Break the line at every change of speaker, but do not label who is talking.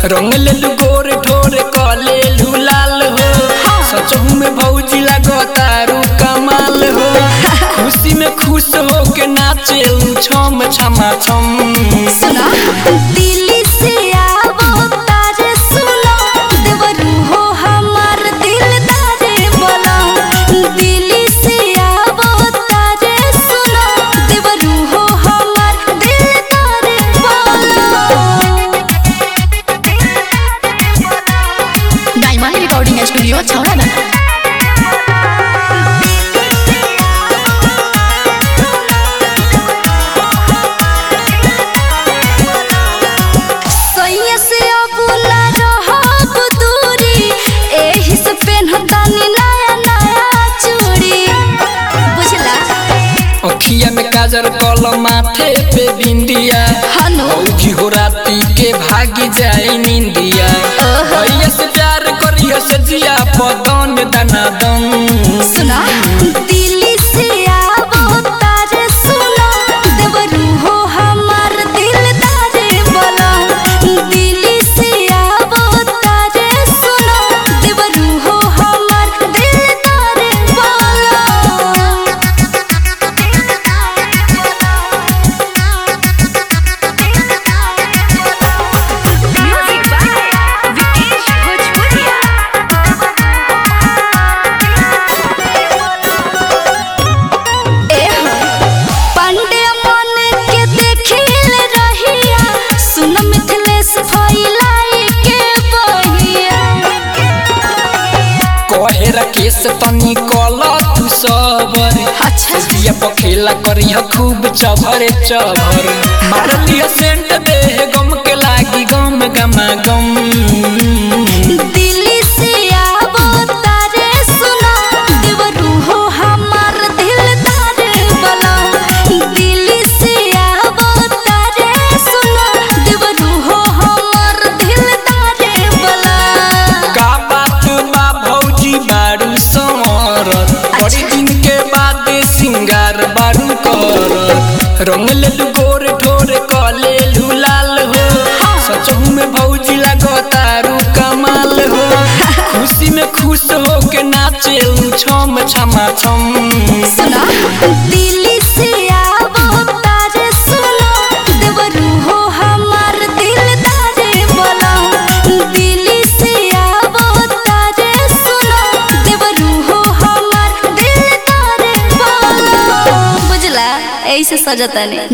रंग लेलु गोर ठोर कले लाल हो सचहु में भौजी लगतारू कमाल हो खुशी में खुश हो के नाचे छम छमा छम
सुना दिल्ली से आवो तारे सुनो देवरू हो हमार दिलदार बोला दिल्ली से आवो तारे सुनो देवरू हो हमार दिलदार बोला डायमंड रिकॉर्डिंग स्टूडियो छौड़ा
अखिया में काजर कल माथे पे बिंदिया भौजी हो राती के भागी जाए निंदिया भैया से प्यार करिया से जिया पदन दाना दम
सुना दिल्ली से आवो तारे सुनो देवरू हो हमार दिलदार बोला दिल्ली से आवो तारे सुनो देवरू हो हमार दिलदार बोला
केस तनी कल तू सबर
अच्छा
दिया पखेला करिया खूब चभरे चभर मारलिया सेंट दे गम के लागी गम गमा गम
दिल्ली से आवो तारे सुनो देवरू हो हमार दिलदार बोला दिल्ली से आवो तारे सुनो देवरू हो हमार दिलदार बोला
का बात बा भौजी बारू समरत बड़ी दिन के बाद सिंगार बारू करत रंग लेलु गोर ठोर कले लाल हो सचहु में भौजी लगतारू कमाल हो खुशी में खुश हो के नाचे छम छमा छम
सुना दिल्ली से आवो तारे सुनो देवरू हो हमार दिलदार बोला दिल्ली से आवो तारे सुनो देवरू हो हमार दिलदार बोला बुझला ऐसे सजता नहीं।